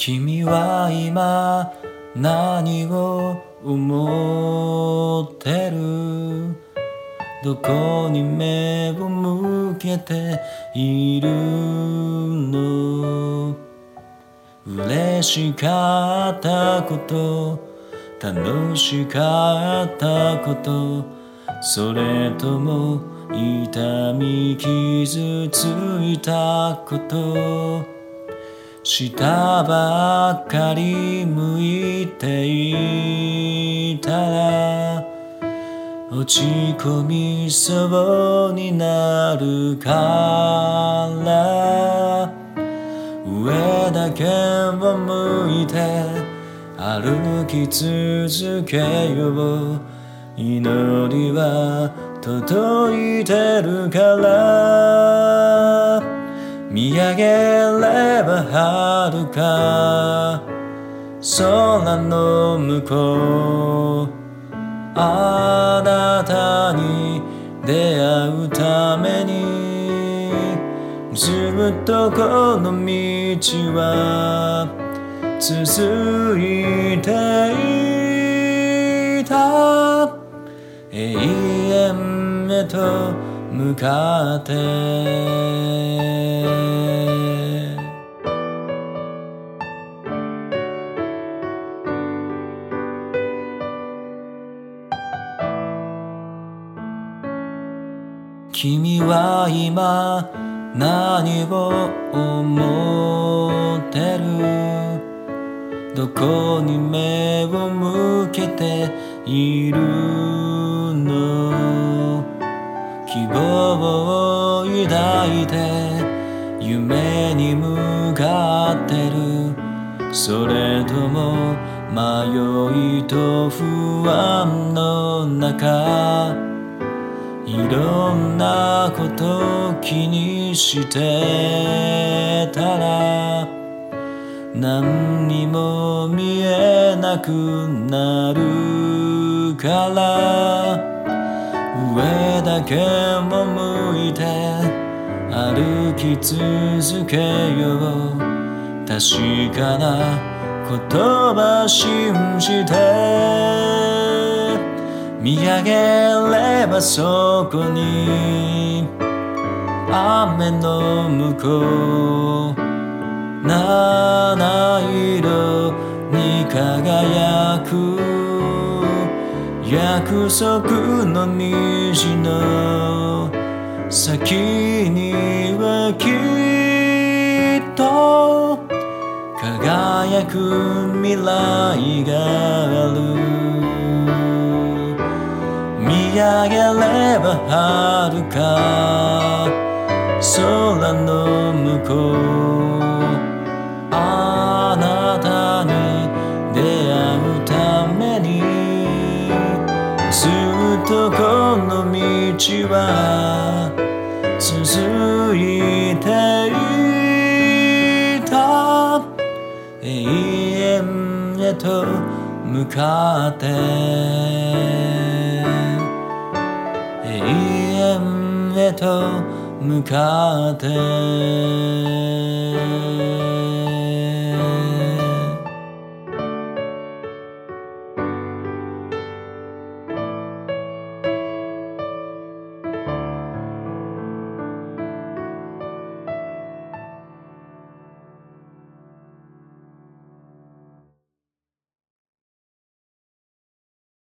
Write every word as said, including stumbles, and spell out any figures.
君は今何を思ってる？どこに目を向けているの？嬉しかったこと、楽しかったこと、それとも痛み傷ついたこと、下ばっかり向いていたら落ち込みそうになるから、上だけを向いて歩き続けよう。祈りは届いてるから、見上げれば遥か空の向こう、あなたに出会うためにずっとこの道は続いていた。永遠へと向かって君は今何を思ってる？どこに目を向けているの？希望を抱いて夢に向かってる？それとも迷いと不安の中、いろんなこと気にしてたら何にも見えなくなるから、上だけを向いて歩き続けよう。確かな言葉信じて見上げればそこに雨の向こう、七色に輝く約束の虹の先にはきっと輝く未来がある。見上げれば遥か空の向こう、あなたに出会うためにずっとこの道は続いていた。永遠へと向かって永遠へと向かって